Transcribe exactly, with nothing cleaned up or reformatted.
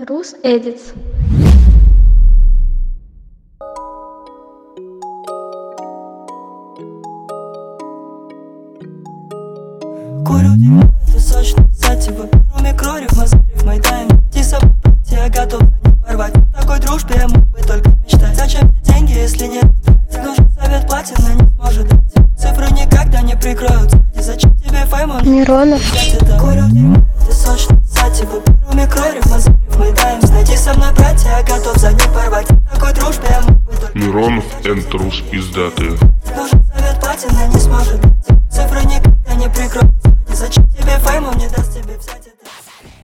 Рус Эдитс. Курю дерьмо, это сочно, сатива. Беру микрориф, мазарив, мой тайм. Иди со мной, я готов не порвать. О такой дружбе я мог бы только мечтать. Зачем мне деньги, если нет? Нужен совет, платина не сможет дать. Цифры никогда не прикроют сзади. Зачем тебе фейм, он Миронов. Курю дерьмо, это сочно, сатива. Беру микрориф, мазарив, мой тайм. Иди со мной, братья, я готов за них порвать. О такой дружбе я мог бы только Миронов энд Рус издаты. Нужен совет, платина не сможет.